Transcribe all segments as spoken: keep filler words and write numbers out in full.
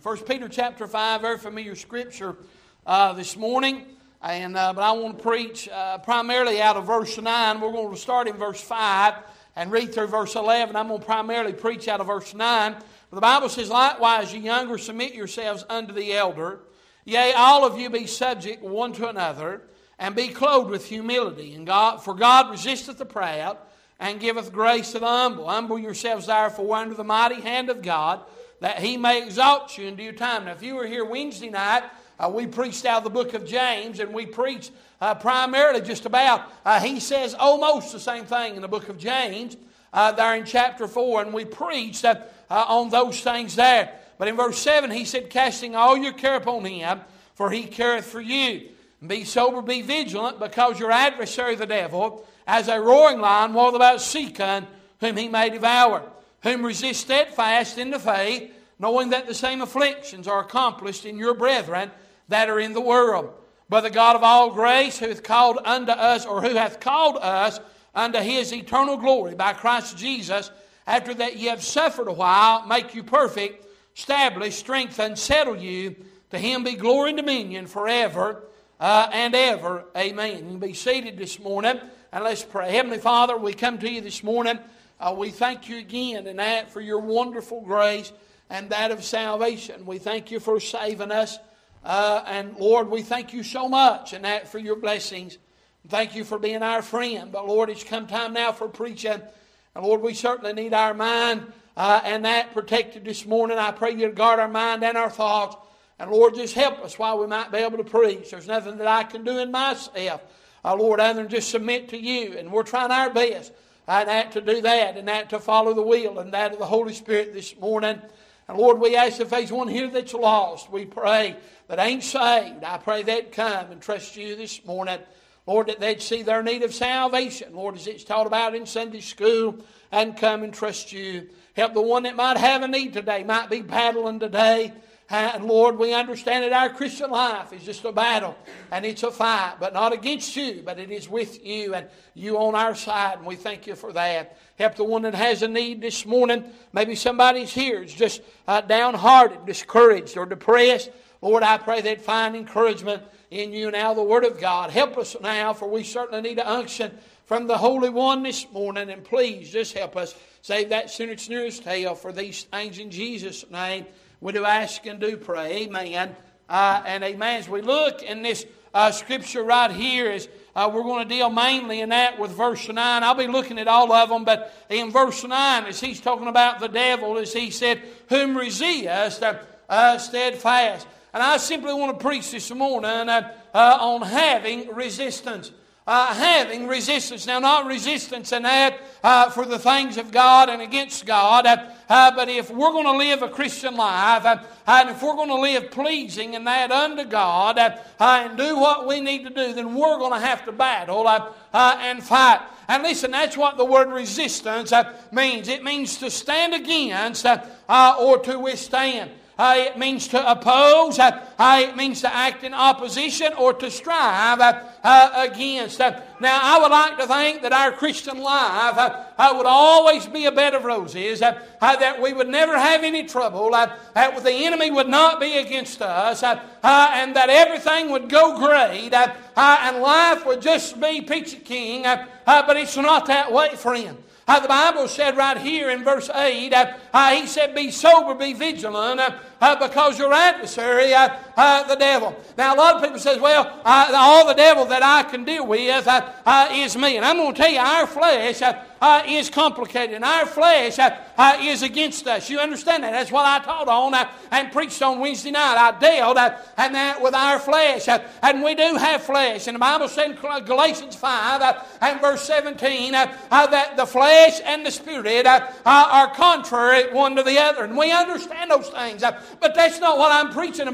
First Peter chapter five, very familiar scripture uh, this morning. And uh, But I want to preach uh, primarily out of verse nine. We're going to start in verse five and read through verse eleven. I'm going to primarily preach out of verse nine. The Bible says, "Likewise, ye younger, submit yourselves unto the elder. Yea, all of you be subject one to another, and be clothed with humility. And God, for God resisteth the proud, and giveth grace to the humble. Humble yourselves therefore under the mighty hand of God, that He may exalt you in due time." Now, if you were here Wednesday night, uh, we preached out of the book of James, and we preached uh, primarily just about, uh, he says almost the same thing in the book of James, uh, there in chapter four, and we preached uh, uh, on those things there. But in verse seven, he said, "Casting all your care upon Him, for He careth for you. Be sober, be vigilant, because your adversary the devil, as a roaring lion, walketh about seeking whom he may devour. Whom resist steadfast in the faith, knowing that the same afflictions are accomplished in your brethren that are in the world. But the God of all grace, who hath called unto us, or who hath called us unto His eternal glory by Christ Jesus, after that ye have suffered a while, make you perfect, establish, strengthen, settle you. To Him be glory and dominion forever uh, and ever. Amen." You can be seated this morning, and let's pray. Heavenly Father, we come to you this morning. Uh, we thank you again and that for your wonderful grace and that of salvation. We thank you for saving us. Uh, and Lord, we thank you so much and that for your blessings. Thank you for being our friend. But Lord, it's come time now for preaching. And Lord, we certainly need our mind uh, and that protected this morning. I pray you to guard our mind and our thoughts. And Lord, just help us while we might be able to preach. There's nothing that I can do in myself, uh, Lord, other than just submit to you. And we're trying our best and that to do that, and that to follow the will and that of the Holy Spirit this morning. And Lord, we ask if there's one here that's lost, we pray that ain't saved, I pray they'd come and trust you this morning. Lord, that they'd see their need of salvation, Lord, as it's taught about in Sunday school, and come and trust you. Help the one that might have a need today, might be battling today. And Lord, we understand that our Christian life is just a battle and it's a fight, but not against you, but it is with you and you on our side, and we thank you for that. Help the one that has a need this morning. Maybe somebody's here is just uh, downhearted, discouraged, or depressed. Lord, I pray they'd find encouragement in you now, the Word of God. Help us now, for we certainly need an unction from the Holy One this morning, and please just help us save that sinner's nearest tail for these things in Jesus' name. We do ask and do pray. Amen uh, and amen. As we look in this uh, scripture right here, is uh, we're going to deal mainly in that with verse nine. I'll be looking at all of them, but in verse nine, as he's talking about the devil, as he said, "Whom resist uh, uh, steadfast." And I simply want to preach this morning uh, uh, on having resistance. Uh, having resistance. Now, not resistance in that uh, for the things of God and against God, uh, uh, but if we're going to live a Christian life, uh, and if we're going to live pleasing in that unto God, uh, uh, and do what we need to do, then we're going to have to battle uh, uh, and fight. And listen, that's what the word resistance uh, means. It means to stand against uh, uh, or to withstand. Uh, it means to oppose. Uh, uh, it means to act in opposition or to strive uh, uh, against. Uh, now, I would like to think that our Christian life uh, uh, would always be a bed of roses, uh, uh, that we would never have any trouble, uh, that the enemy would not be against us, uh, uh, and that everything would go great, uh, uh, and life would just be peachy keen. Uh, uh, but it's not that way, friend. Uh, the Bible said right here in verse eight, uh, uh, he said, "Be sober, be vigilant, uh, uh, because your adversary, uh, uh, the devil." Now, a lot of people say, well, uh, all the devil that I can deal with uh, uh, is me. And I'm going to tell you, our flesh uh, uh, is complicated. And our flesh uh, uh, is against us. You understand that? That's what I taught on uh, and preached on Wednesday night. I dealt uh, and that with our flesh. Uh, and we do have flesh. And the Bible said in Galatians five uh, and verse seventeen uh, uh, that the flesh and the spirit uh, uh, are contrary one to the other. And we understand those things. Uh, but that's not what I'm preaching about this morning.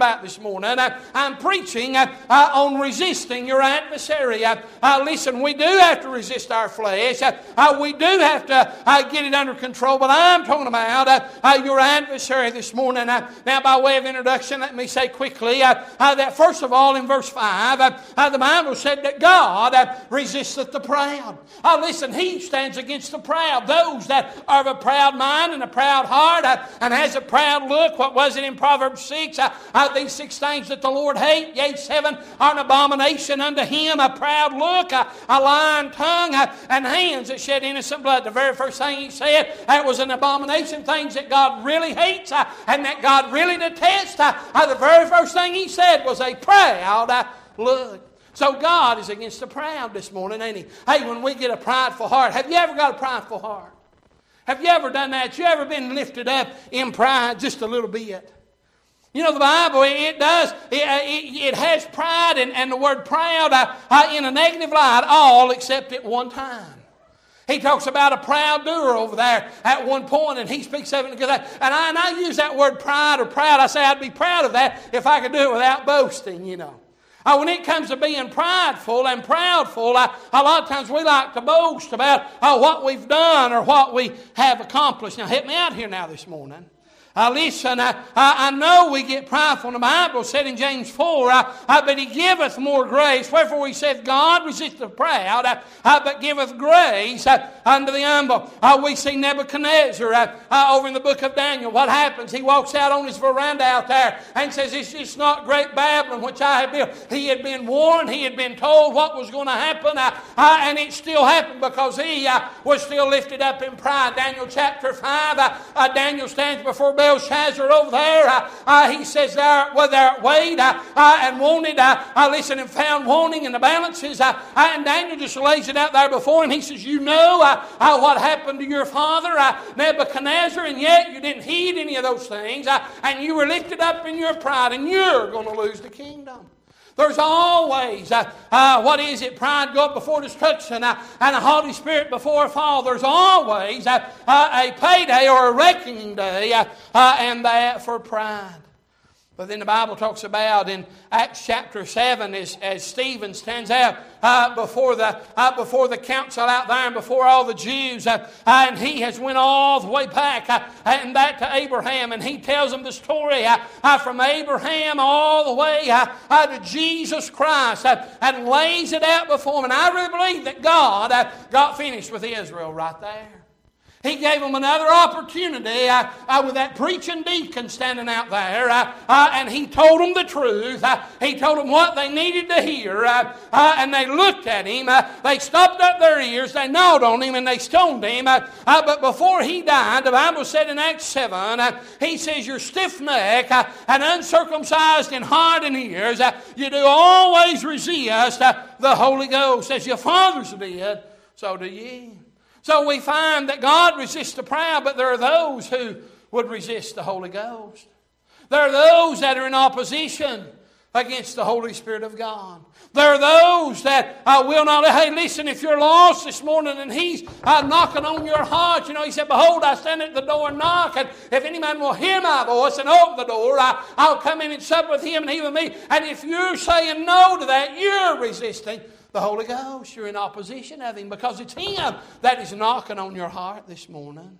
morning. Uh, I'm preaching uh, uh, on resisting your adversary. Uh, uh, listen, we do have to resist our flesh. Uh, uh, we do have to uh, get it under control. But I'm talking about uh, uh, your adversary this morning. Uh, now, by way of introduction, let me say quickly uh, uh, that first of all, in verse five, uh, uh, the Bible said that God uh, resisteth the proud. Uh, listen, He stands against the proud. Those that are of a proud mind and a proud heart uh, and has a proud look. What was it in Proverbs six? Uh, uh, these six things that the Lord hates, yea, seven are an abomination unto Him. A proud look, a, a lying tongue, uh, and hands that shed innocent blood. The very first thing He said, that was an abomination. Things that God really hates uh, and that God really detests. Uh, uh, the very first thing He said was a proud uh, look. So God is against the proud this morning, ain't He? Hey, when we get a prideful heart, have you ever got a prideful heart? Have you ever done that? You ever been lifted up in pride just a little bit? You know, the Bible, it does, it, it, it has pride and, and the word proud uh, uh, in a negative light, all except at one time. He talks about a proud doer over there at one point, and he speaks of it. And I, and I use that word pride or proud. I say I'd be proud of that if I could do it without boasting, you know. Uh, when it comes to being prideful and proudful, uh, a lot of times we like to boast about uh, what we've done or what we have accomplished. Now, help me out here now this morning. Uh, listen, uh, I, I know we get prideful. The Bible said in James four, uh, uh, but He giveth more grace. Wherefore He said, God resisteth the proud, uh, uh, but giveth grace uh, unto the humble. Uh, we see Nebuchadnezzar uh, uh, over in the book of Daniel. What happens? He walks out on his veranda out there and says, it's just not great Babylon which I have built. He had been warned. He had been told what was going to happen. Uh, uh, and it still happened because he uh, was still lifted up in pride. Daniel chapter five, uh, uh, Daniel stands before Belshazzar over there. Uh, uh, he says, thou well, art weighed uh, uh, and wanted, uh, uh, listen, and found wanting in the balances. Uh, uh, and Daniel just lays it out there before him. He says, you know uh, uh, what happened to your father, uh, Nebuchadnezzar, and yet you didn't heed any of those things. Uh, and you were lifted up in your pride, and you're going to lose the kingdom. There's always, uh, uh, what is it? Pride go up before destruction uh, and a haughty spirit before a fall. There's always uh, uh, a payday or a reckoning day, uh, uh, and that for pride. But then the Bible talks about in Acts chapter seven as, as Stephen stands out uh, before the uh, before the council out there and before all the Jews. Uh, uh, and he has went all the way back uh, and back to Abraham. And he tells them the story uh, uh, from Abraham all the way uh, uh, to Jesus Christ uh, and lays it out before them. And I really believe that God uh, got finished with Israel right there. He gave them another opportunity uh, uh, with that preaching deacon standing out there. Uh, uh, and he told them the truth. Uh, he told them what they needed to hear. Uh, uh, and they looked at him. Uh, they stopped up their ears. They gnawed on him and they stoned him. Uh, uh, but before he died, the Bible said in Acts seven, uh, he says, you're stiff-necked uh, and uncircumcised in heart and ears. Uh, you do always resist uh, the Holy Ghost. As your fathers did, so do ye. So we find that God resists the proud, but there are those who would resist the Holy Ghost. There are those that are in opposition against the Holy Spirit of God. There are those that uh, will not, hey, listen, if you're lost this morning and He's uh, knocking on your heart, you know, He said, behold, I stand at the door and knock, and if any man will hear my voice and open the door, I, I'll come in and sup with him and he with me. And if you're saying no to that, you're resisting the Holy Ghost. You're in opposition of Him because it's Him that is knocking on your heart this morning.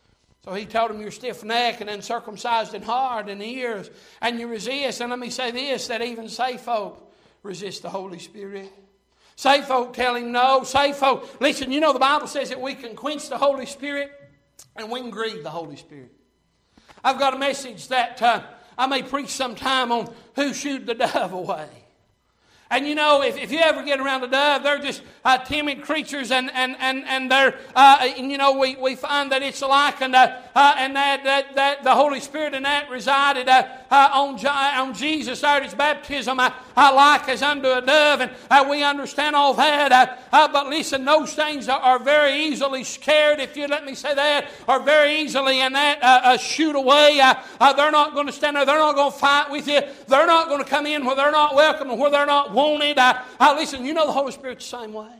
So He told him you're stiff-necked and uncircumcised in heart and ears, and you resist. And let me say this, that even saved folk resist the Holy Spirit. Saved folk tell Him no. Saved folk, listen, you know the Bible says that we can quench the Holy Spirit and we can grieve the Holy Spirit. I've got a message that uh, I may preach sometime on who shooed the dove away. And you know, if, if you ever get around a dove, they're just uh, timid creatures, and and and and they're uh, and you know we, we find that it's like and uh, uh, and that, that that the Holy Spirit in that resided uh, uh, on on Jesus at His baptism, uh, uh, like as unto a dove, and uh, we understand all that. Uh, uh, but listen, those things are, are very easily scared, if you let me say that, are very easily in that uh, uh, shoot away. Uh, uh, they're not going to stand there. They're not going to fight with you. They're not going to come in where they're not welcome and where they're not wanted. I, I, listen, you know the Holy Spirit's the same way.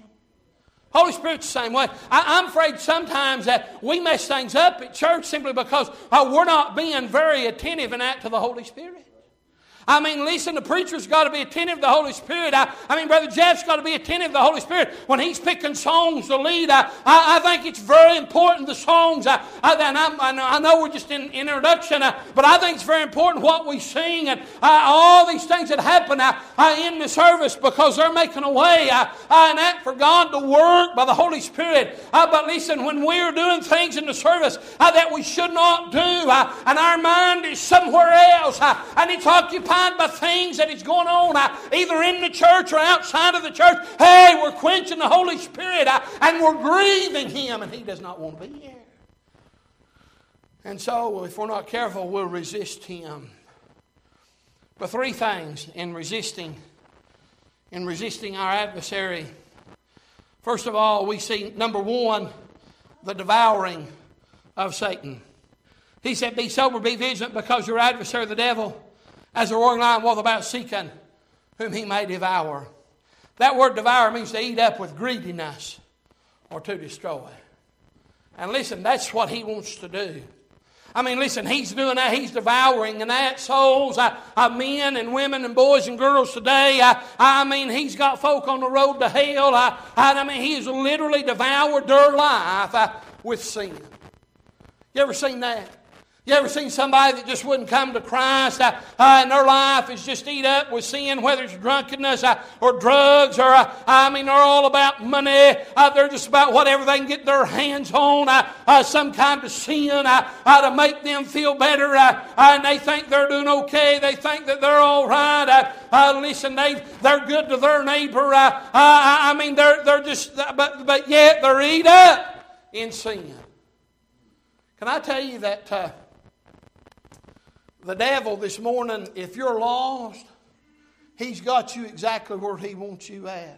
Holy Spirit's the same way. I, I'm afraid sometimes that we mess things up at church simply because uh, we're not being very attentive and that to the Holy Spirit. I mean, listen, the preacher's got to be attentive to the Holy Spirit. I, I mean, Brother Jeff's got to be attentive to the Holy Spirit. When he's picking songs to lead, I, I, I think it's very important, the songs. I, I, and I'm, I, know, I know we're just in introduction, uh, but I think it's very important what we sing and uh, all these things that happen uh, uh, in the service, because they're making a way uh, uh, and that for God to work by the Holy Spirit. Uh, but listen, when we're doing things in the service uh, that we should not do, uh, and our mind is somewhere else, uh, and it's occupied by things that is going on uh, either in the church or outside of the church, hey, we're quenching the Holy Spirit uh, and we're grieving Him, and He does not want to be here. And so, if we're not careful, we'll resist Him. But three things in resisting, in resisting our adversary. First of all, we see, number one, the devouring of Satan. He said, be sober, be vigilant, because your adversary, the devil, as a roaring lion, walketh about seeking whom he may devour. That word devour means to eat up with greediness or to destroy. And listen, that's what he wants to do. I mean, listen, he's doing that. He's devouring and that souls, uh, uh, men and women and boys and girls today. Uh, I mean, he's got folk on the road to hell. Uh, I mean, he's literally devoured their life uh, with sin. You ever seen that? You ever seen somebody that just wouldn't come to Christ uh, uh, and their life is just eat up with sin, whether it's drunkenness uh, or drugs or, uh, I mean, they're all about money. Uh, they're just about whatever they can get their hands on, uh, uh, some kind of sin uh, uh, to make them feel better. Uh, uh, and they think they're doing okay. They think that they're all right. Uh, uh, listen, they, they're good to their neighbor. Uh, uh, I mean, they're, they're just, but, but yet they're eat up in sin. Can I tell you that... Uh, The devil this morning, if you're lost, he's got you exactly where he wants you at.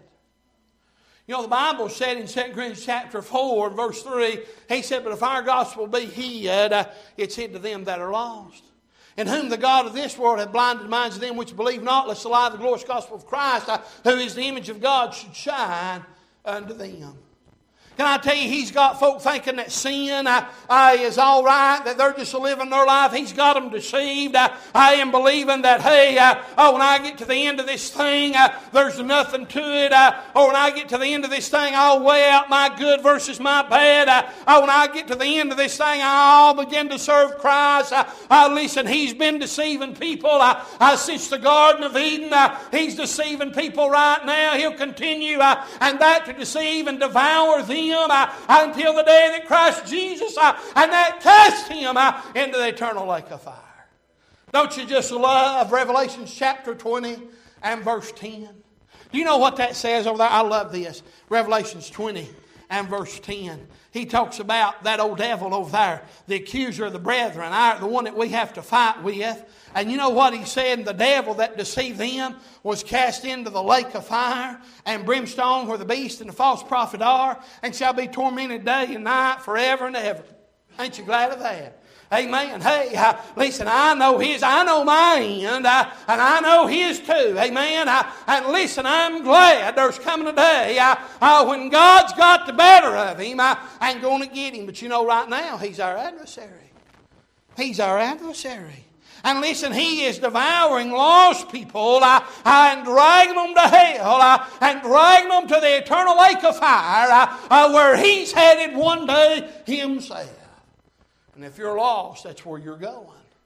You know, the Bible said in Second Corinthians chapter four, verse three, he said, but if our gospel be hid, uh, it's hid to them that are lost. In whom the God of this world hath blinded the minds of them which believe not, lest the light of the glorious gospel of Christ, uh, who is the image of God, should shine unto them. Can I tell you, he's got folk thinking that sin uh, uh, is all right, that they're just living their life. He's got them deceived. Uh, I am believing that, hey, uh, oh, when I get to the end of this thing, uh, there's nothing to it. Uh, or when I get to the end of this thing, I'll weigh out my good versus my bad. Uh, oh, when I get to the end of this thing, I'll begin to serve Christ. Uh, uh, listen, he's been deceiving people uh, uh, since the Garden of Eden. Uh, he's deceiving people right now. He'll continue uh, and that to deceive and devour them. Uh, until the day that Christ Jesus uh, and that cast him uh, into the eternal lake of fire. Don't you just love Revelation chapter twenty and verse ten? Do you know what that says over there? I love this. Revelation twenty and verse ten. He talks about that old devil over there, the accuser of the brethren, our, the one that we have to fight with. And you know what he said? The devil that deceived them was cast into the lake of fire and brimstone, where the beast and the false prophet are, and shall be tormented day and night forever and ever. Ain't you glad of that? Amen. Hey, uh, listen, I know his, I know my end, uh, and I know his too. Amen. Uh, and listen, I'm glad there's coming a day uh, uh, when God's got the better of him. I ain't going to get him. But you know, right now, he's our adversary. He's our adversary. And listen, he is devouring lost people uh, and dragging them to hell uh, and dragging them to the eternal lake of fire uh, uh, where he's headed one day himself. And if you're lost, that's where you're going.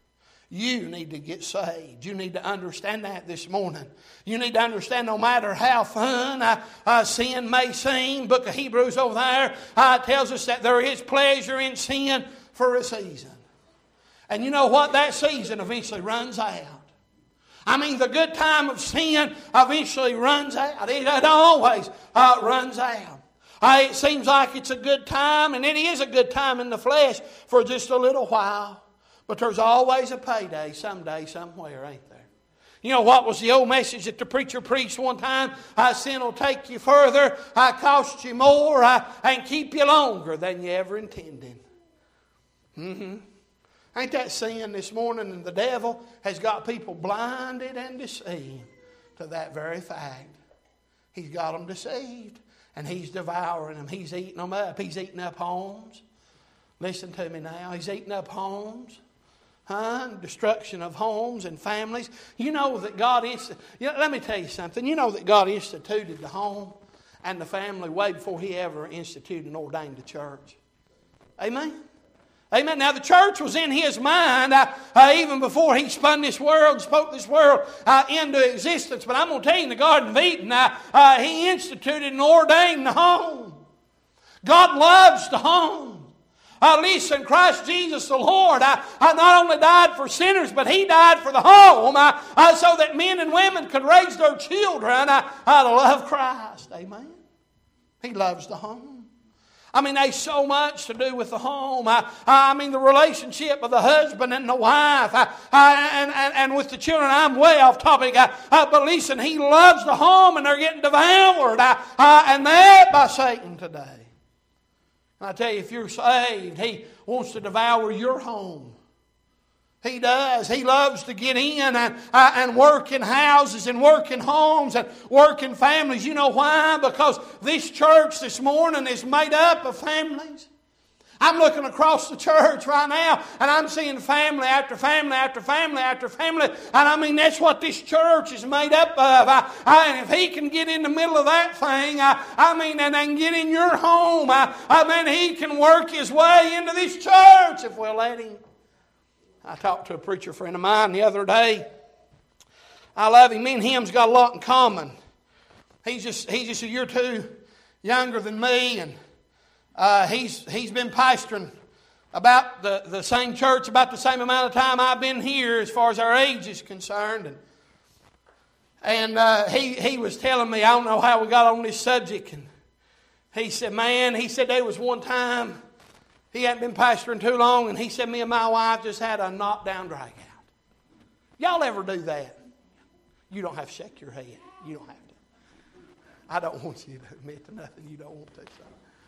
You need to get saved. You need to understand that this morning. You need to understand no matter how fun uh, uh, sin may seem, book of Hebrews over there uh, tells us that there is pleasure in sin for a season. And you know what? That season eventually runs out. I mean, the good time of sin eventually runs out. It, it always uh, runs out. Uh, it seems like it's a good time, and it is a good time in the flesh for just a little while. But there's always a payday someday, somewhere, ain't there? You know what was the old message that the preacher preached one time? Uh, sin will take you further, uh, cost you more, uh, and keep you longer than you ever intended. Mm-hmm. Ain't that sin this morning? And the devil has got people blinded and deceived to that very fact. He's got them deceived. And he's devouring them. He's eating them up. He's eating up homes. Listen to me now. He's eating up homes. Huh? Destruction of homes and families. You know that God is. You know, let me tell you something. You know that God instituted the home and the family way before He ever instituted and ordained the church. Amen? Amen. Now the church was in His mind uh, uh, even before He spun this world, spoke this world uh, into existence. But I'm going to tell you, in the Garden of Eden, uh, uh, He instituted and ordained the home. God loves the home. Uh, listen, Christ Jesus the Lord uh, uh, not only died for sinners, but He died for the home uh, uh, so that men and women could raise their children uh, uh, to love Christ. Amen. He loves the home. I mean, there's so much to do with the home. I, I mean, the relationship of the husband and the wife, I, I, and, and, and with the children. I'm way off topic. I, I, but listen, He loves the home, and they're getting devoured, I, I, and that by Satan today. I tell you, if you're saved, he wants to devour your home. He does. He loves to get in and, uh, and work in houses and work in homes and work in families. You know why? Because this church this morning is made up of families. I'm looking across the church right now, and I'm seeing family after family after family after family. And I mean, that's what this church is made up of. I, I, and if He can get in the middle of that thing, I, I mean, and then get in your home, I, I mean, He can work His way into this church if we'll let Him. I talked to a preacher friend of mine the other day. I love him. Me and him's got a lot in common. He's just, he's just a year or two younger than me, and Uh, he's he's been pastoring about the, the same church about the same amount of time I've been here as far as our age is concerned. And, and uh, he, he was telling me, I don't know how we got on this subject. And he said, man, he said there was one time, he hadn't been pastoring too long, and he said me and my wife just had a knockdown drag out. Y'all ever do that? You don't have to shake your head. You don't have to. I don't want you to admit to nothing you don't want to. So.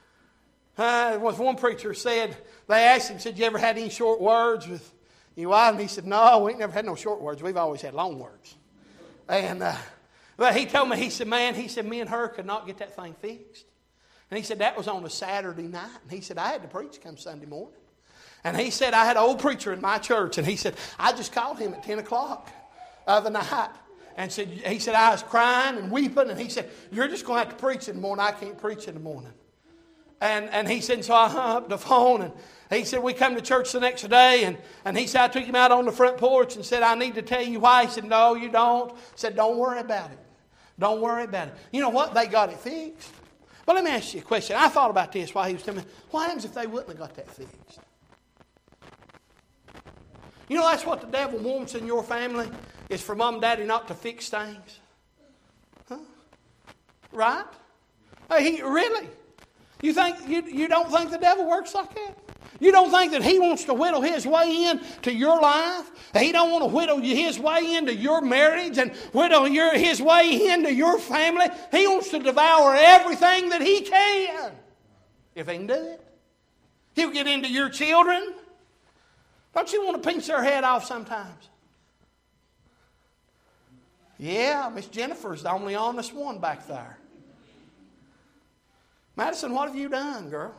Uh, was one preacher said, they asked him, said, you ever had any short words with your wife? And he said, no, we ain't never had no short words. We've always had long words. And uh, but he told me, he said, man, he said, me and her could not get that thing fixed. And he said, that was on a Saturday night. And he said, I had to preach come Sunday morning. And he said, I had an old preacher in my church. And he said, I just called him at ten o'clock of the night. And said, he said, I was crying and weeping. And he said, you're just going to have to preach in the morning. I can't preach in the morning. And and he said, so I hung up the phone, and he said, we come to church the next day, and, and he said, I took him out on the front porch and said, I need to tell you why. He said, no, you don't. He said, don't worry about it. Don't worry about it. You know what? They got it fixed. But let me ask you a question. I thought about this while he was telling me, what happens if they wouldn't have got that fixed? You know, that's what the devil wants in your family, is for mom and daddy not to fix things. Huh? Right? Hey, he, really? You think you, you don't think the devil works like that? You don't think that he wants to whittle his way in to your life? He don't want to whittle his way into your marriage and whittle your, his way into your family? He wants to devour everything that he can. If he can do it. He'll get into your children. Don't you want to pinch their head off sometimes? Yeah, Miss Jennifer's the only honest one back there. Madison, what have you done, girl?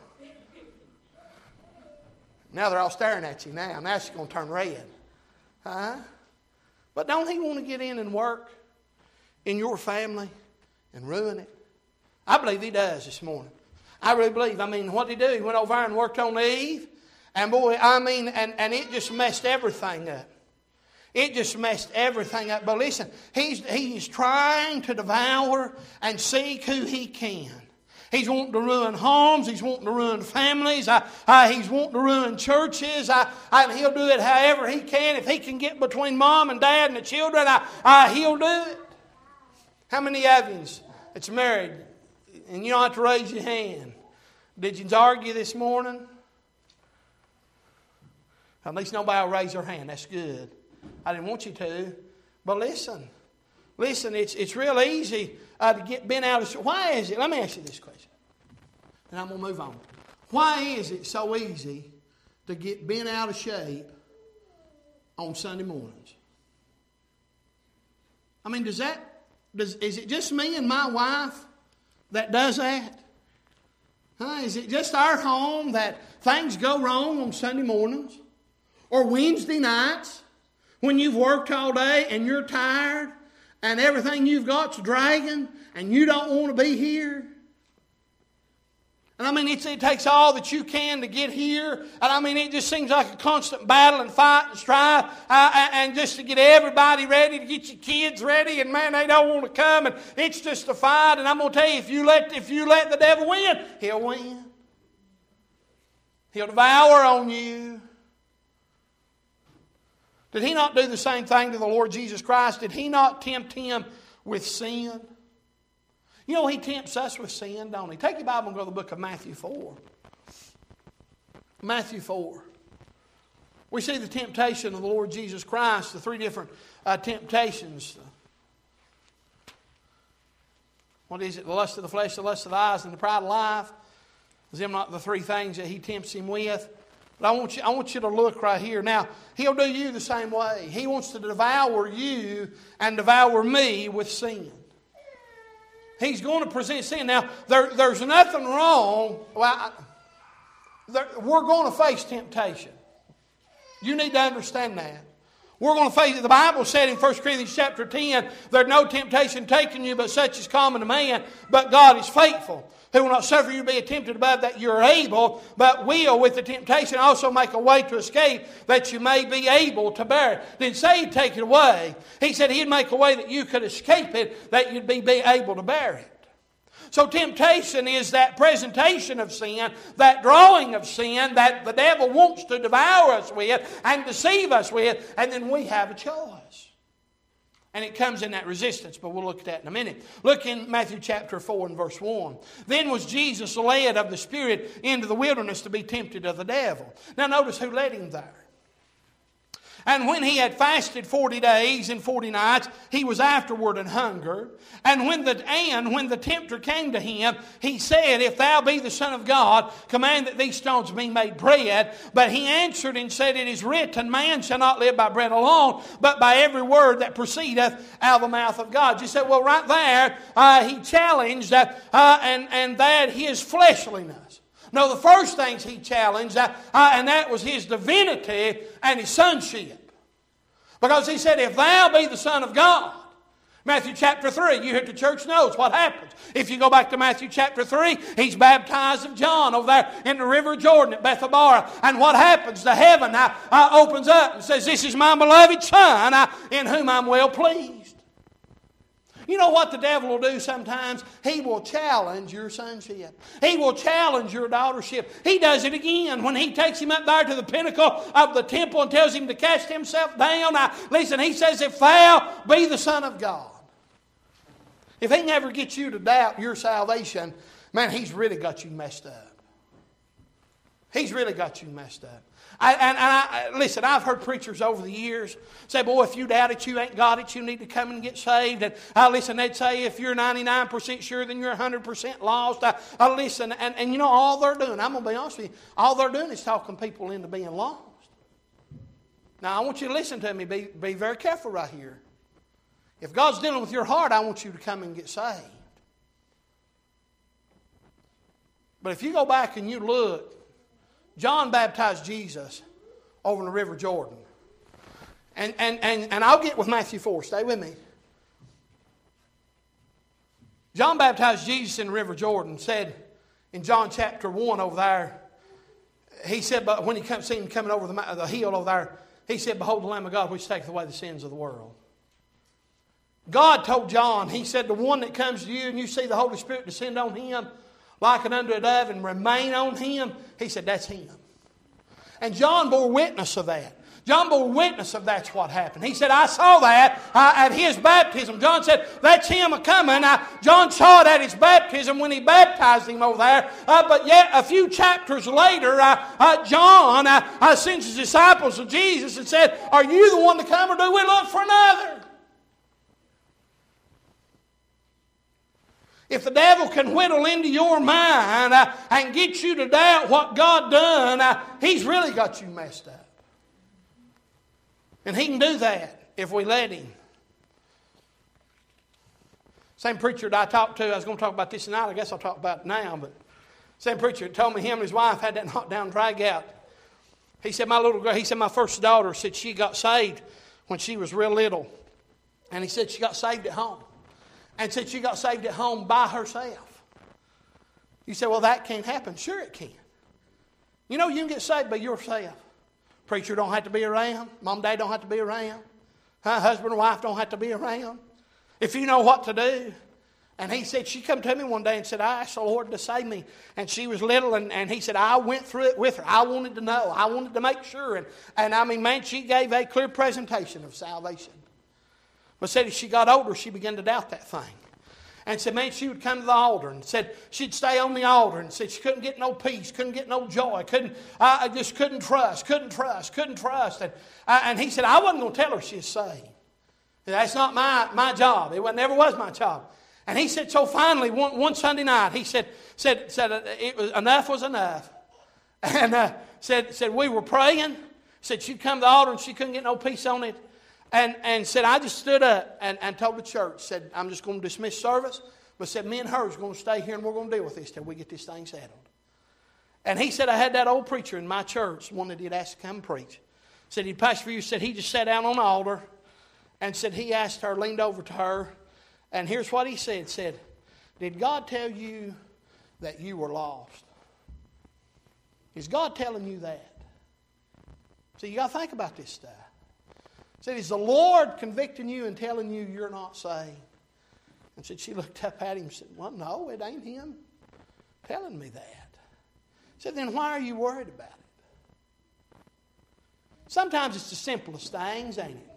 Now they're all staring at you now. Now she's going to turn red. Huh? But don't he want to get in and work in your family and ruin it? I believe he does this morning. I really believe. I mean, what did he do? He went over and worked on Eve. And boy, I mean, and, and it just messed everything up. It just messed everything up. But listen, he's, he's trying to devour and seek who he can. He's wanting to ruin homes. He's wanting to ruin families. I, I, he's wanting to ruin churches. I, I, and he'll do it however he can. If he can get between mom and dad and the children, I, I, he'll do it. How many of you that's married, and you don't have to raise your hand, did you argue this morning? At least nobody will raise their hand. That's good. I didn't want you to. But listen. Listen, it's it's real easy uh, to get bent out of shape. Why is it? Let me ask you this question. And I'm going to move on. Why is it so easy to get bent out of shape on Sunday mornings? I mean, does that, does, is it just me and my wife that does that? Huh? Is it just our home that things go wrong on Sunday mornings? Or Wednesday nights when you've worked all day and you're tired and everything you've got's dragging and you don't want to be here. And I mean, it's, it takes all that you can to get here. And I mean, it just seems like a constant battle and fight and strife. Uh, and just to get everybody ready, to get your kids ready. And man, they don't want to come. And it's just a fight. And I'm going to tell you, if you let, if you let the devil win, he'll win. He'll devour on you. Did he not do the same thing to the Lord Jesus Christ? Did he not tempt him with sin? You know, he tempts us with sin, don't he? Take your Bible and go to the book of Matthew four. Matthew four. We see the temptation of the Lord Jesus Christ, the three different uh, temptations. What is it? The lust of the flesh, the lust of the eyes, and the pride of life. Is them not the three things that he tempts him with? But I want you, I want you to look right here. Now, he'll do you the same way. He wants to devour you and devour me with sin. He's going to present sin. Now, there, there's nothing wrong. Well, I, there, we're going to face temptation. You need to understand that. We're going to face it. The Bible said in First Corinthians chapter ten, there's no temptation taken you but such is common to man, but God is faithful, who will not suffer you to be tempted above that you're able, but will with the temptation also make a way to escape that you may be able to bear it. Didn't say he'd take it away. He said he'd make a way that you could escape it, that you'd be, be able to bear it. So temptation is that presentation of sin, that drawing of sin that the devil wants to devour us with and deceive us with, and then we have a choice. And it comes in that resistance, but we'll look at that in a minute. Look in Matthew chapter four and verse one. Then was Jesus led of the Spirit into the wilderness to be tempted of the devil. Now notice who led him there. And when he had fasted forty days and forty nights, he was afterward in hunger. And when the and when the tempter came to him, he said, If thou be the Son of God, command that these stones be made bread. But he answered and said, It is written, Man shall not live by bread alone, but by every word that proceedeth out of the mouth of God. You said, well, right there, uh, he challenged uh, uh, and, and that his fleshliness. No, the first things he challenged, uh, uh, and that was his divinity and his sonship. Because he said, if thou be the Son of God, Matthew chapter three, you hear the church knows what happens. If you go back to Matthew chapter three, he's baptized of John over there in the river Jordan at Bethabara. And what happens? The heaven uh, uh, opens up and says, This is my beloved Son uh, in whom I'm well pleased. You know what the devil will do sometimes? He will challenge your sonship. He will challenge your daughtership. He does it again when he takes him up there to the pinnacle of the temple and tells him to cast himself down. Now, listen, he says, if thou be the Son of God. If he never gets you to doubt your salvation, man, he's really got you messed up. He's really got you messed up. I, and, and I, listen, I've heard preachers over the years say, boy, if you doubt it, you ain't got it, you need to come and get saved. And I listen, they'd say, if you're ninety-nine percent sure, then you're one hundred percent lost. I, I listen, and, and you know, all they're doing, I'm going to be honest with you, all they're doing is talking people into being lost. Now, I want you to listen to me, be, be very careful right here. If God's dealing with your heart, I want you to come and get saved. But if you go back and you look, John baptized Jesus over in the river Jordan. And, and, and, and I'll get with Matthew four. Stay with me. John baptized Jesus in the river Jordan. Said in John chapter one over there, he said, but when he come, seen him coming over the, the hill over there, he said, Behold the Lamb of God which taketh away the sins of the world. God told John, he said, the one that comes to you and you see the Holy Spirit descend on him, like an unto a dove, and remain on him. He said, that's him. And John bore witness of that. John bore witness of that's what happened. He said, I saw that uh, at his baptism. John said, that's him a-coming. Uh, John saw it at his baptism when he baptized him over there. Uh, but yet a few chapters later, uh, uh, John uh, uh, sends his disciples to Jesus and said, are you the one to come, or do we look for another? If the devil can whittle into your mind uh, and get you to doubt what God done, uh, he's really got you messed up. And he can do that if we let him. Same preacher that I talked to, I was going to talk about this tonight, I guess I'll talk about it now, but same preacher told me him and his wife had that knocked down drag out He said, my little girl, he said, my first daughter said she got saved when she was real little. And he said she got saved at home. And said she got saved at home by herself. You say, well, that can't happen. Sure it can. You know, you can get saved by yourself. Preacher don't have to be around. Mom and dad don't have to be around. Huh? Husband and wife don't have to be around. If you know what to do. And he said, she come to me one day and said, I asked the Lord to save me. And she was little, and, and he said, I went through it with her. I wanted to know. I wanted to make sure. And, and I mean, man, she gave a clear presentation of salvation. But said as she got older, she began to doubt that thing. And said, man, she would come to the altar and said she'd stay on the altar and said she couldn't get no peace, couldn't get no joy, couldn't, I just couldn't trust, couldn't trust, couldn't trust. And, uh, and he said, I wasn't going to tell her she was saved. That's not my, my job. It never was my job. And he said, so finally, one, one Sunday night, he said, said, said it was, enough was enough. And uh, said, said we were praying. Said she'd come to the altar and she couldn't get no peace on it. And, and said, I just stood up and, and told the church, said, I'm just going to dismiss service. But said, me and her is going to stay here and we're going to deal with this till we get this thing settled. And he said, I had that old preacher in my church, one that he'd asked to come preach. Said, he'd pastor for you. Said, he just sat down on the altar. And said, he asked her, leaned over to her. And here's what he said. Said, did God tell you that you were lost? Is God telling you that? So you got to think about this stuff. Said, is the Lord convicting you and telling you you're not saved? And said, she looked up at him and said, well, no, it ain't him telling me that. Said, then why are you worried about it? Sometimes it's the simplest things, ain't it?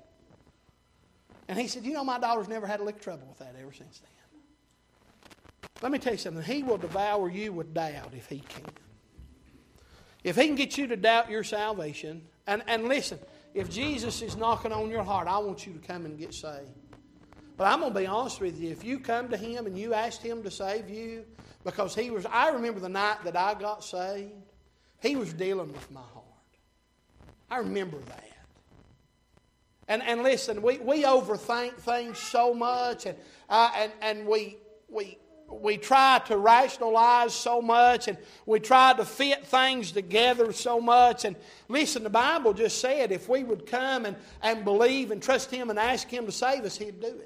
And he said, you know, my daughter's never had a lick of trouble with that ever since then. Let me tell you something. He will devour you with doubt if he can. If he can get you to doubt your salvation, and, and listen, if Jesus is knocking on your heart, I want you to come and get saved. But I'm going to be honest with you. If you come to him and you asked him to save you, because he was, I remember the night that I got saved, he was dealing with my heart. I remember that. And and listen, we, we overthink things so much, and uh, and and we we we try to rationalize so much, and we try to fit things together so much. And listen, the Bible just said if we would come and, and believe and trust him and ask him to save us, he'd do it.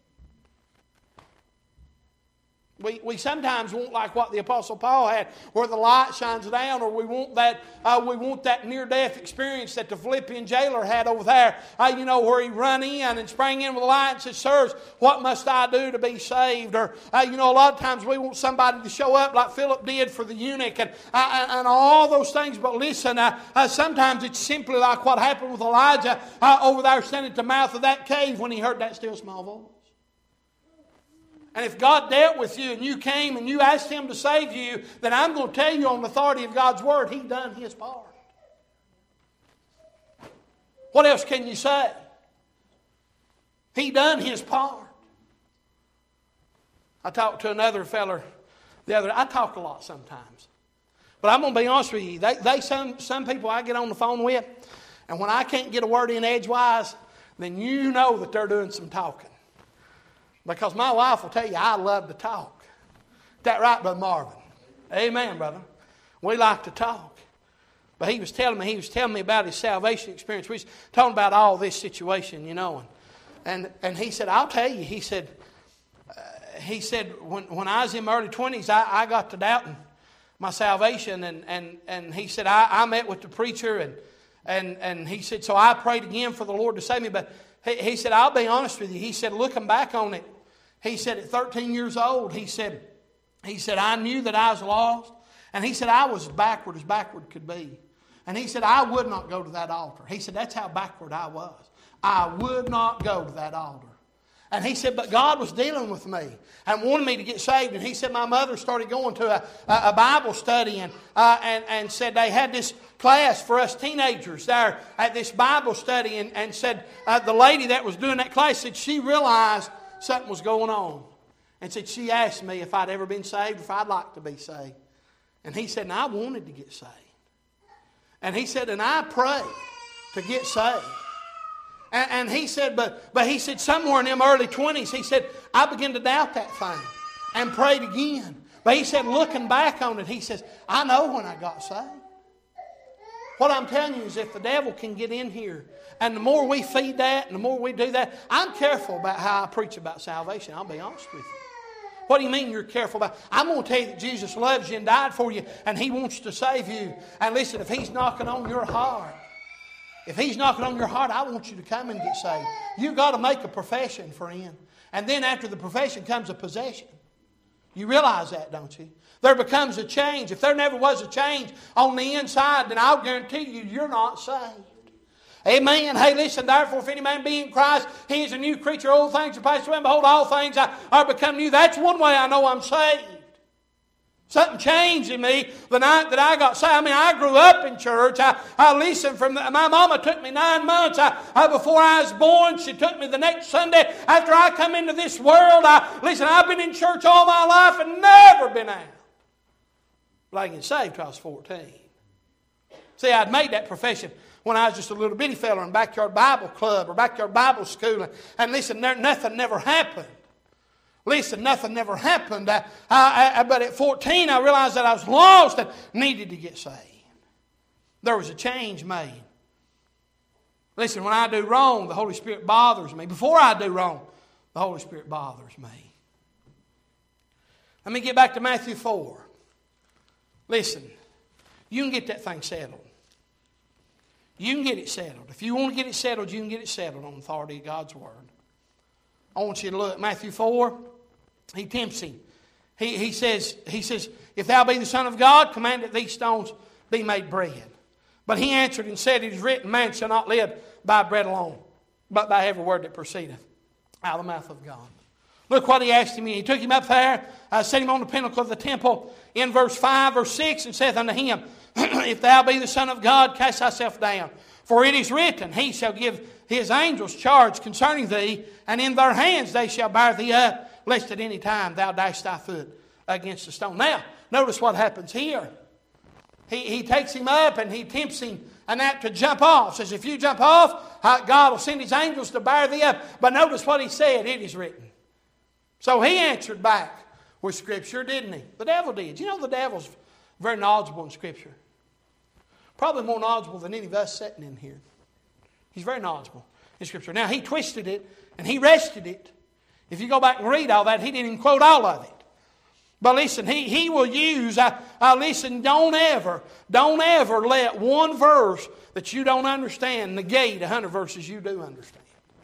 We we sometimes want like what the Apostle Paul had, where the light shines down, or we want that uh, we want that near-death experience that the Philippian jailer had over there. Uh, you know, where he run in and sprang in with a light and said, "Sirs, what must I do to be saved?" Or uh, you know, a lot of times we want somebody to show up like Philip did for the eunuch, and uh, and, and all those things. But listen, uh, uh, sometimes it's simply like what happened with Elijah uh, over there standing at the mouth of that cave when he heard that still small voice. And if God dealt with you and you came and you asked him to save you, then I'm going to tell you on the authority of God's word, he done his part. What else can you say? He done his part. I talked to another feller the other day. I talk a lot sometimes. But I'm going to be honest with you. They, they some, some people I get on the phone with, and when I can't get a word in edgewise, then you know that they're doing some talking. Because my wife will tell you, I love to talk. Is that right, Brother Marvin? Amen, brother. We like to talk. But he was telling me, he was telling me about his salvation experience. We was talking about all this situation, you know. And and, and he said, I'll tell you, he said, uh, he said, when, when I was in my early twenties, I, I got to doubting my salvation. And, and, and he said, I, I met with the preacher, and, and, and he said, so I prayed again for the Lord to save me. But he, he said, I'll be honest with you. He said, looking back on it, he said, at thirteen years old, he said, he said, I knew that I was lost. And he said, I was as backward as backward could be. And he said, I would not go to that altar. He said, that's how backward I was. I would not go to that altar. And he said, but God was dealing with me and wanted me to get saved. And he said, my mother started going to a, a Bible study, and, uh, and, and said they had this class for us teenagers there at this Bible study. And, and said uh, the lady that was doing that class said she realized something was going on. And said she asked me if I'd ever been saved, if I'd like to be saved. And he said, and I wanted to get saved. And he said, and I prayed to get saved. And, and he said, but, but he said, somewhere in them early twenties, he said, I began to doubt that thing and prayed again. But he said, looking back on it, he says, I know when I got saved. What I'm telling you is if the devil can get in here, and the more we feed that, and the more we do that, I'm careful about how I preach about salvation. I'll be honest with you. What do you mean you're careful about? I'm going to tell you that Jesus loves you and died for you, and He wants to save you. And listen, if He's knocking on your heart, if He's knocking on your heart, I want you to come and get saved. You've got to make a profession, friend. And then after the profession comes a possession. You realize that, don't you? There becomes a change. If there never was a change on the inside, then I'll guarantee you, you're not saved. Amen. Hey, listen, therefore, if any man be in Christ, he is a new creature. Old things are passed away, and behold, all things are become new. That's one way I know I'm saved. Something changed in me the night that I got saved. I mean, I grew up in church. I, I listened from the, my mama took me nine months I, I, before I was born. She took me the next Sunday after I come into this world. I, listen, I've been in church all my life and never been out. But I get saved till I was fourteen. See, I'd made that profession when I was just a little bitty fella in backyard Bible club or backyard Bible school. And, and listen, there, nothing never happened. Listen, nothing never happened. I, I, I, but at fourteen, I realized that I was lost and needed to get saved. There was a change made. Listen, when I do wrong, the Holy Spirit bothers me. Before I do wrong, the Holy Spirit bothers me. Let me get back to Matthew four. Listen, you can get that thing settled. You can get it settled. If you want to get it settled, you can get it settled on the authority of God's Word. I want you to look. Matthew four, he tempts him. He, he, says, he says, if thou be the Son of God, command that these stones be made bread. But he answered and said, it is written, man shall not live by bread alone, but by every word that proceedeth out of the mouth of God. Look what he asked him. He took him up there, uh, set him on the pinnacle of the temple in verse five, verse six, and saith unto him, if thou be the Son of God, cast thyself down. For it is written, he shall give his angels charge concerning thee, and in their hands they shall bear thee up, lest at any time thou dash thy foot against a stone. Now, notice what happens here. He, he takes him up and he tempts him and that to jump off. Says, if you jump off, God will send His angels to bear thee up. But notice what he said, it is written. So he answered back with Scripture, didn't he? The devil did. You know the devil's very knowledgeable in Scripture. Probably more knowledgeable than any of us sitting in here. He's very knowledgeable in Scripture. Now, he twisted it and he wrested it. If you go back and read all that, he didn't even quote all of it. But listen, he, he will use, I, I listen, don't ever, don't ever let one verse that you don't understand negate a hundred verses you do understand.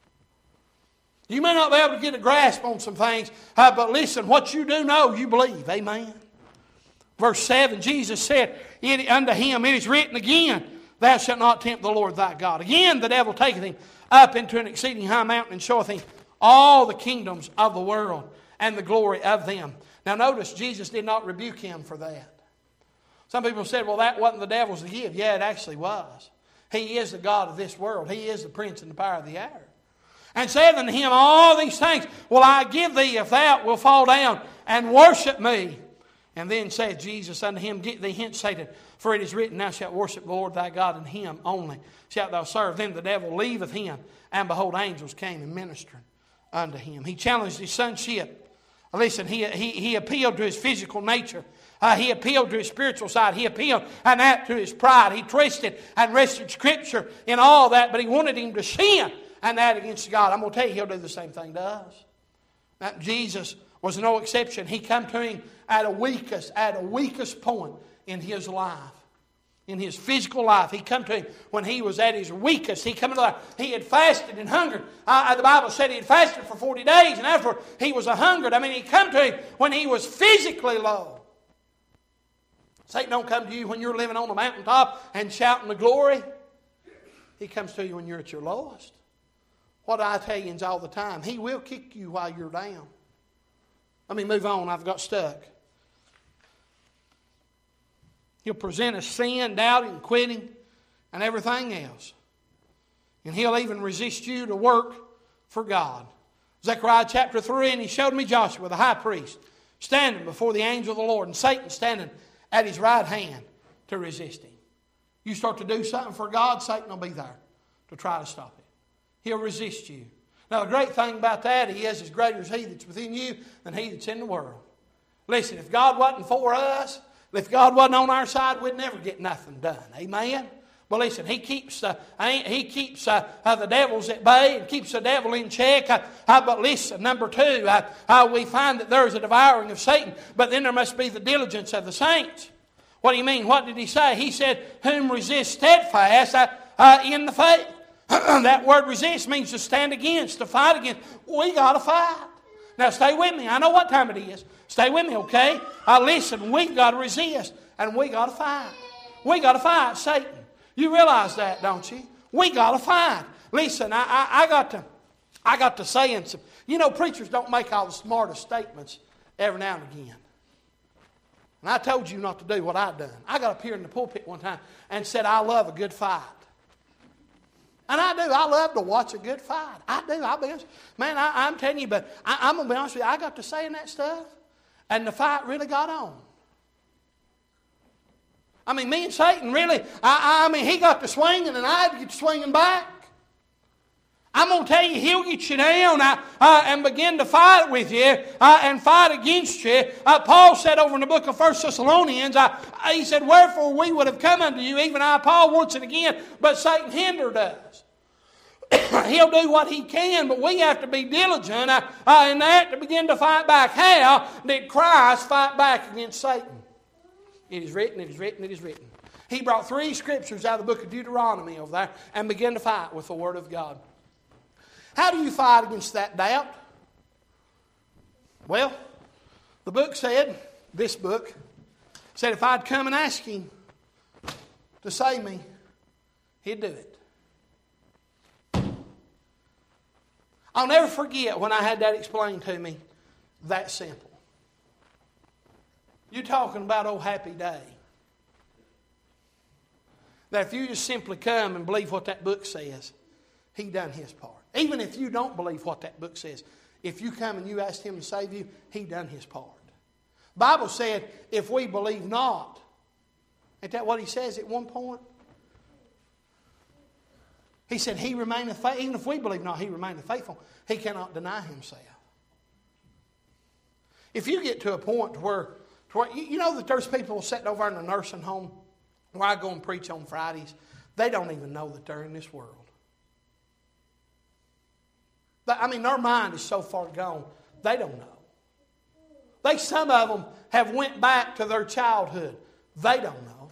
You may not be able to get a grasp on some things, uh, but listen, what you do know, you believe. Amen. Verse seven, Jesus said it, unto him, it is written again, thou shalt not tempt the Lord thy God. Again, the devil taketh him up into an exceeding high mountain and showeth him all the kingdoms of the world and the glory of them. Now notice, Jesus did not rebuke him for that. Some people said, well, that wasn't the devil's to give. Yeah, it actually was. He is the God of this world. He is the prince and the power of the air. And said unto him, all these things will I give thee if thou wilt fall down and worship me. And then said Jesus unto him, get thee hence, Satan, for it is written, thou shalt worship the Lord thy God, and him only shalt thou serve. Then the devil leaveth him, and behold, angels came and ministered unto him. He challenged his sonship. Listen, he, he, he appealed to his physical nature. Uh, he appealed to his spiritual side. He appealed and that to his pride. He twisted and wrested Scripture in all that, but he wanted him to sin and that against God. I'm going to tell you, he'll do the same thing to us. Now, Jesus was no exception. He come to him at a weakest, at a weakest point in his life. In his physical life. He come to him when he was at his weakest. He come to life. He had fasted and hungered. Uh, the Bible said he had fasted for forty days, and after he was a hungered. I mean, he come to him when he was physically low. Satan don't come to you when you're living on the mountaintop and shouting the glory. He comes to you when you're at your lowest. What I tell you all the time, he will kick you while you're down. Let me move on. I've got stuck. He'll present us sin, doubting, quitting, and everything else. And he'll even resist you to work for God. Zechariah chapter three, and he showed me Joshua, the high priest, standing before the angel of the Lord, and Satan standing at his right hand to resist him. You start to do something for God, Satan will be there to try to stop it. He'll resist you. Now the great thing about that is, as greater is he that's within you than he that's in the world. Listen, if God wasn't for us, if God wasn't on our side, we'd never get nothing done. Amen? But listen, he keeps uh, he keeps uh, uh, the devils at bay and keeps the devil in check. Uh, uh, but listen, number two, uh, uh, we find that there is a devouring of Satan, but then there must be the diligence of the saints. What do you mean? What did he say? He said, whom resist steadfast uh, uh, in the faith. That word resist means to stand against, to fight against. We got to fight. Now stay with me. I know what time it is. Stay with me, okay? Uh, listen, we've got to resist and we got to fight. We got to fight Satan. You realize that, don't you? We got to fight. Listen, I, I, I got to, I got to saying some. You know, preachers don't make all the smartest statements every now and again. And I told you not to do what I'd done. I got up here in the pulpit one time and said, I love a good fight. And I do. I love to watch a good fight. I do. I'll be honest. Man, I, I'm telling you, but I, I'm going to be honest with you. I got to saying that stuff, and the fight really got on. I mean, me and Satan really, I, I mean, he got to swinging, and I had to get to swinging back. I'm going to tell you, he'll get you down uh, uh, and begin to fight with you uh, and fight against you. Uh, Paul said over in the book of First Thessalonians, uh, he said, wherefore we would have come unto you, even I, Paul, once and again, but Satan hindered us. He'll do what he can, but we have to be diligent uh, uh, in that to begin to fight back. How did Christ fight back against Satan? It is written, it is written, it is written. He brought three scriptures out of the book of Deuteronomy over there and began to fight with the Word of God. How do you fight against that doubt? Well, the book said, this book, said if I'd come and ask Him to save me, He'd do it. I'll never forget when I had that explained to me, that simple. You're talking about, oh, happy day. That if you just simply come and believe what that book says, He done His part. Even if you don't believe what that book says, if you come and you ask Him to save you, He done His part. The Bible said, if we believe not, ain't that what He says at one point? He said, He remaineth faithful. Even if we believe not, He remaineth faithful. He cannot deny Himself. If you get to a point where, to where you know that there's people sitting over in a nursing home where I go and preach on Fridays, they don't even know that they're in this world. I mean, their mind is so far gone, they don't know. They, some of them have went back to their childhood. They don't know.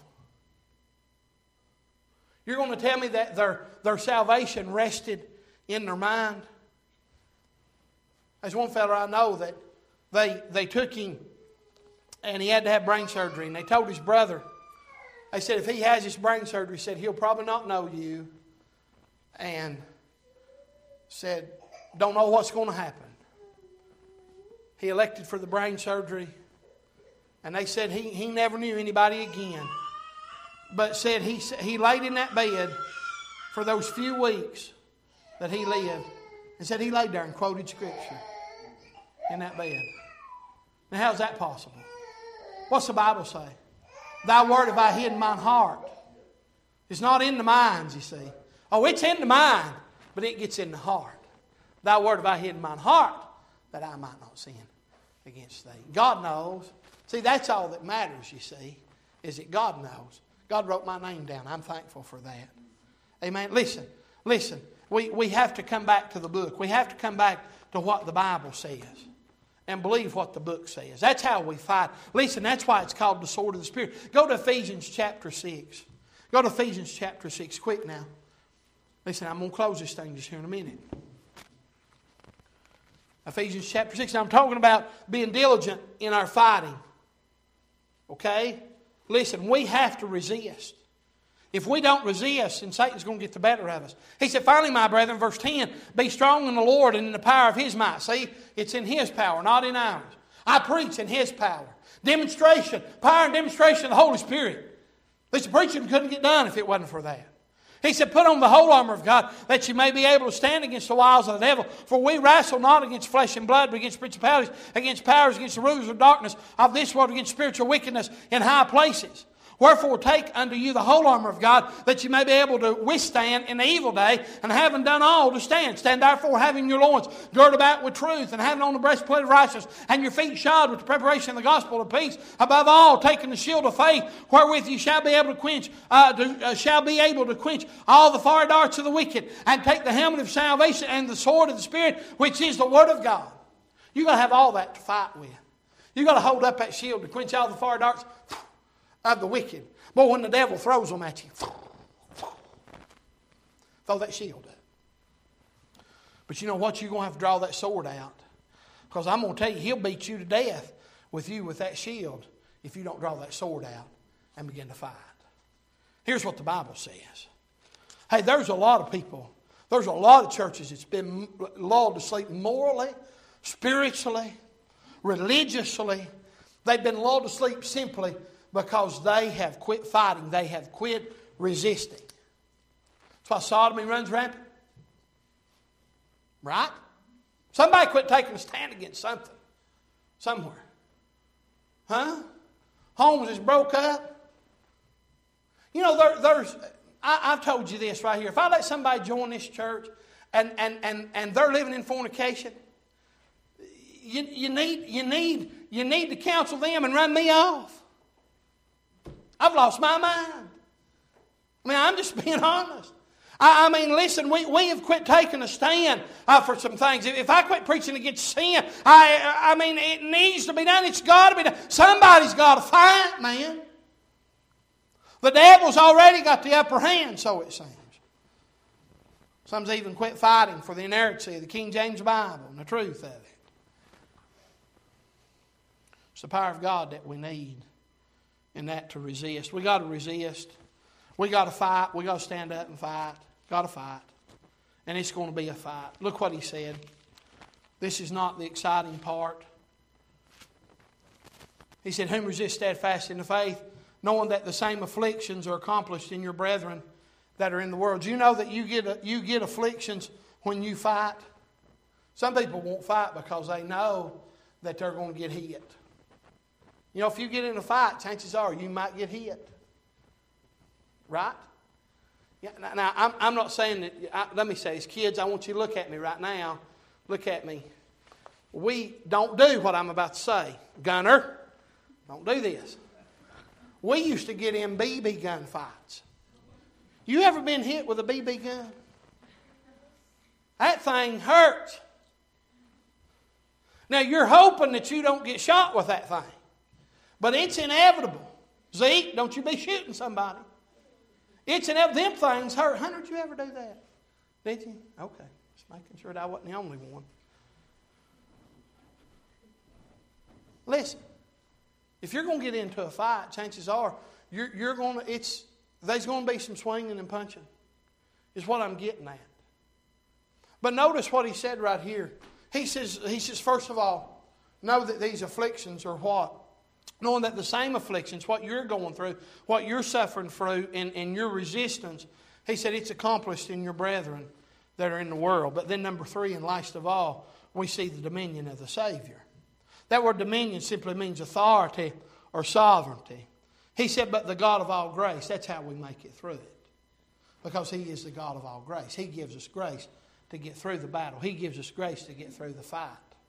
You're going to tell me that their, their salvation rested in their mind? There's one fellow I know that they, they took him and he had to have brain surgery. And they told his brother, they said if he has his brain surgery, said he'll probably not know you. And said, don't know what's going to happen. He elected for the brain surgery. And they said he, he never knew anybody again. But said he, he laid in that bed for those few weeks that he lived. And said he laid there and quoted Scripture in that bed. Now how's that possible? What's the Bible say? Thy word have I hid in mine heart. It's not in the minds, you see. Oh, it's in the mind, but it gets in the heart. Thy word have I hid in mine heart, that I might not sin against thee. God knows. See, that's all that matters, you see, is that God knows. God wrote my name down. I'm thankful for that. Amen. Listen, listen. We, we have to come back to the book. We have to come back to what the Bible says and believe what the book says. That's how we fight. Listen, that's why it's called the sword of the Spirit. Go to Ephesians chapter six. Go to Ephesians chapter six. Quick now. Listen, I'm going to close this thing just here in a minute. Ephesians chapter six. Now I'm talking about being diligent in our fighting. Okay? Listen, we have to resist. If we don't resist, then Satan's going to get the better of us. He said, finally, my brethren, verse ten, be strong in the Lord and in the power of His might. See, it's in His power, not in ours. I preach in His power. Demonstration, power and demonstration of the Holy Spirit. Listen, preaching couldn't get done if it wasn't for that. He said, put on the whole armor of God, that you may be able to stand against the wiles of the devil. For we wrestle not against flesh and blood, but against principalities, against powers, against the rulers of darkness of this world, against spiritual wickedness in high places. Wherefore take unto you the whole armor of God, that you may be able to withstand in the evil day, and having done all to stand. Stand therefore, having your loins girded about with truth, and having on the breastplate of righteousness, and your feet shod with the preparation of the gospel of peace. Above all, taking the shield of faith, wherewith you shall be able to quench, uh, to, uh, shall be able to quench all the fiery darts of the wicked, and take the helmet of salvation and the sword of the Spirit, which is the word of God. You got to have all that to fight with. You got to hold up that shield to quench all the fiery darts of the wicked. Boy, when the devil throws them at you, throw that shield up. But you know what? You're going to have to draw that sword out. Because I'm going to tell you, he'll beat you to death with you with that shield if you don't draw that sword out and begin to fight. Here's what the Bible says. Hey, there's a lot of people, there's a lot of churches that's been lulled to sleep morally, spiritually, religiously. They've been lulled to sleep simply because they have quit fighting. They have quit resisting. That's why sodomy runs rampant. Right? Somebody quit taking a stand against something. Somewhere. Huh? Homes is broke up. You know, there, there's... I, I've told you this right here. If I let somebody join this church and, and, and, and they're living in fornication, you, you, need, you, need, you need to counsel them and run me off. I've lost my mind. I mean, I'm just being honest. I, I mean, listen, we, we have quit taking a stand uh, for some things. If, if I quit preaching against sin, I, I mean, it needs to be done. It's got to be done. Somebody's got to fight, man. The devil's already got the upper hand, so it seems. Some's even quit fighting for the inerrancy of the King James Bible and the truth of it. It's the power of God that we need in that to resist. We got to resist. We got to fight. We got to stand up and fight. Got to fight. And it's going to be a fight. Look what he said. This is not the exciting part. He said, whom resist steadfast in the faith, knowing that the same afflictions are accomplished in your brethren that are in the world. Do you know that you get, you get afflictions when you fight? Some people won't fight because they know that they're going to get hit. You know, if you get in a fight, chances are you might get hit. Right? Yeah, now, I'm, I'm not saying that... I, let me say this. Kids, I want you to look at me right now. Look at me. We don't do what I'm about to say. Gunner, don't do this. We used to get in B B gun fights. You ever been hit with a B B gun? That thing hurts. Now, you're hoping that you don't get shot with that thing. But it's inevitable. Zeke, don't you be shooting somebody. It's inevitable. Them things hurt. Hunter, did you ever do that? Did you? Okay. Just making sure that I wasn't the only one. Listen. If you're going to get into a fight, chances are you're, you're going to, it's, there's going to be some swinging and punching, is what I'm getting at. But notice what he said right here. He says, he says, first of all, know that these afflictions are what? Knowing that the same afflictions, what you're going through, what you're suffering through in, in your resistance, he said it's accomplished in your brethren that are in the world. But then number three, and last of all, we see the dominion of the Savior. That word dominion simply means authority or sovereignty. He said, but the God of all grace, that's how we make it through it. Because He is the God of all grace. He gives us grace to get through the battle. He gives us grace to get through the fight.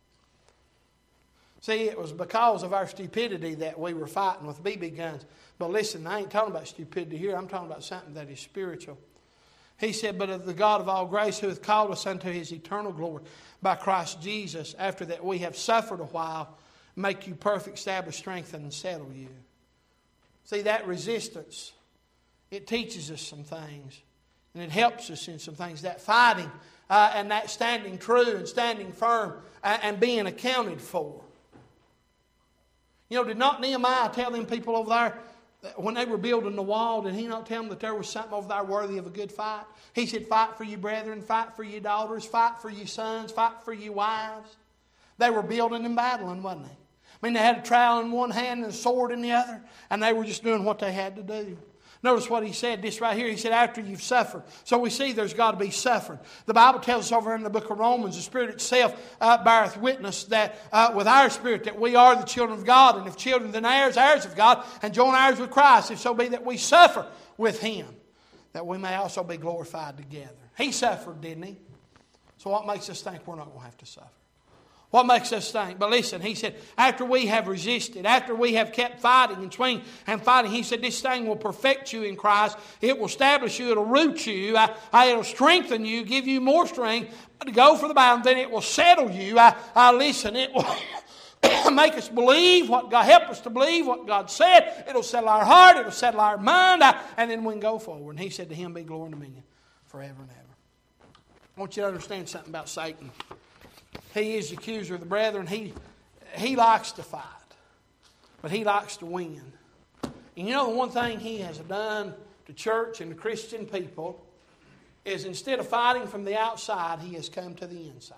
See, it was because of our stupidity that we were fighting with B B guns. But listen, I ain't talking about stupidity here. I'm talking about something that is spiritual. He said, but of the God of all grace who hath called us unto His eternal glory by Christ Jesus, after that we have suffered a while, make you perfect, establish, strengthen, and settle you. See, that resistance, it teaches us some things. And it helps us in some things. That fighting uh, and that standing true and standing firm and, and being accounted for. You know, did not Nehemiah tell them people over there, when they were building the wall, did he not tell them that there was something over there worthy of a good fight? He said, fight for you brethren, fight for your daughters, fight for your sons, fight for your wives. They were building and battling, wasn't they? I mean, they had a trowel in one hand and a sword in the other, and they were just doing what they had to do. Notice what he said, this right here. He said, after you've suffered. So we see there's got to be suffering. The Bible tells us over in the book of Romans, the Spirit itself uh, beareth witness that uh, with our spirit that we are the children of God. And if children, then heirs, heirs of God, and joint heirs with Christ, if so be that we suffer with Him, that we may also be glorified together. He suffered, didn't He? So what makes us think we're not going to have to suffer? What makes us think? But listen, he said, after we have resisted, after we have kept fighting and swinging and fighting, he said, this thing will perfect you in Christ. It will establish you. It'll root you. I, I, it'll strengthen you, give you more strength to go for the battle. Then it will settle you. I, I listen, it will make us believe what God, help us to believe what God said. It'll settle our heart. It'll settle our mind. I, and then we can go forward. And he said, to Him be glory and dominion forever and ever. I want you to understand something about Satan. He is the accuser of the brethren. He, he likes to fight. But he likes to win. And you know the one thing he has done to church and to Christian people is instead of fighting from the outside, he has come to the inside.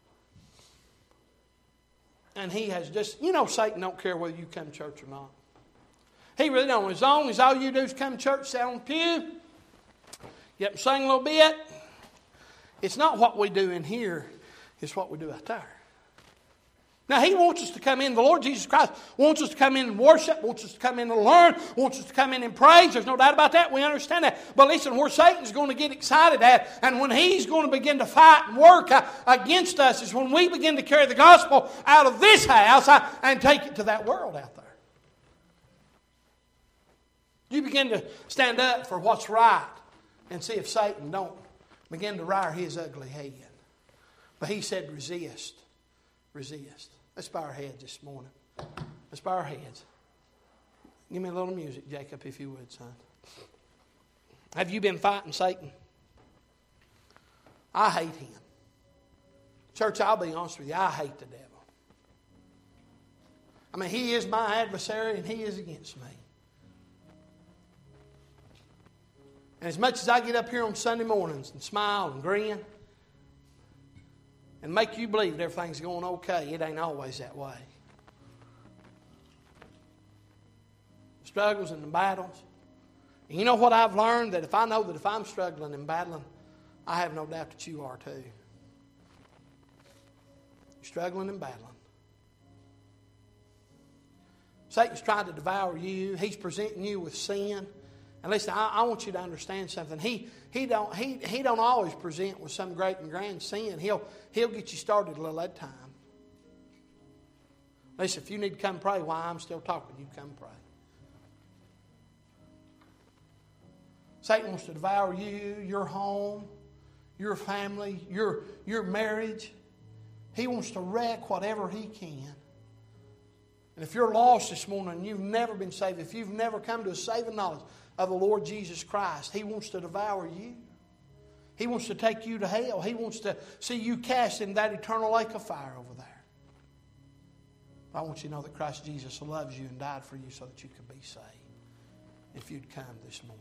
And he has just, you know Satan don't care whether you come to church or not. He really don't. As long as all you do is come to church, sit on the pew, get up and sing a little bit. It's not what we do in here. It's what we do out there. Now, He wants us to come in. The Lord Jesus Christ wants us to come in and worship, wants us to come in and learn, wants us to come in and praise. There's no doubt about that. We understand that. But listen, where Satan's going to get excited at, and when he's going to begin to fight and work uh, against us, is when we begin to carry the gospel out of this house uh, and take it to that world out there. You begin to stand up for what's right and see if Satan don't begin to rear his ugly head. But He said, resist. Resist. Let's bow our heads this morning. Let's bow our heads. Give me a little music, Jacob, if you would, son. Have you been fighting Satan? I hate him. Church, I'll be honest with you. I hate the devil. I mean, he is my adversary and he is against me. And as much as I get up here on Sunday mornings and smile and grin, and make you believe that everything's going okay, it ain't always that way. The struggles and the battles. And you know what I've learned? That if I know that if I'm struggling and battling, I have no doubt that you are too. You're struggling and battling. Satan's trying to devour you. He's presenting you with sin. And listen, I, I want you to understand something. He he don't he he don't always present with some great and grand sin. He'll he'll get you started a little at a time. Listen, if you need to come pray while I'm still talking, you come pray. Satan wants to devour you, your home, your family, your your marriage. He wants to wreck whatever he can. And if you're lost this morning and you've never been saved, if you've never come to a saving knowledge of the Lord Jesus Christ, He wants to devour you. He wants to take you to hell. He wants to see you cast in that eternal lake of fire over there. But I want you to know that Christ Jesus loves you and died for you so that you could be saved. If you'd come this morning.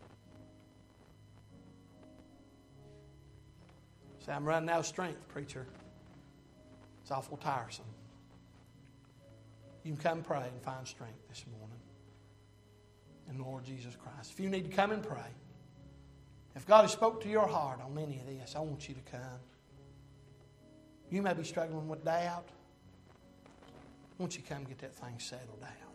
Say, I'm running out of strength, preacher. It's awful tiresome. You can come pray and find strength this morning in the Lord Jesus Christ. If you need to come and pray, if God has spoke to your heart on any of this, I want you to come. You may be struggling with doubt. I want you to come and get that thing settled out.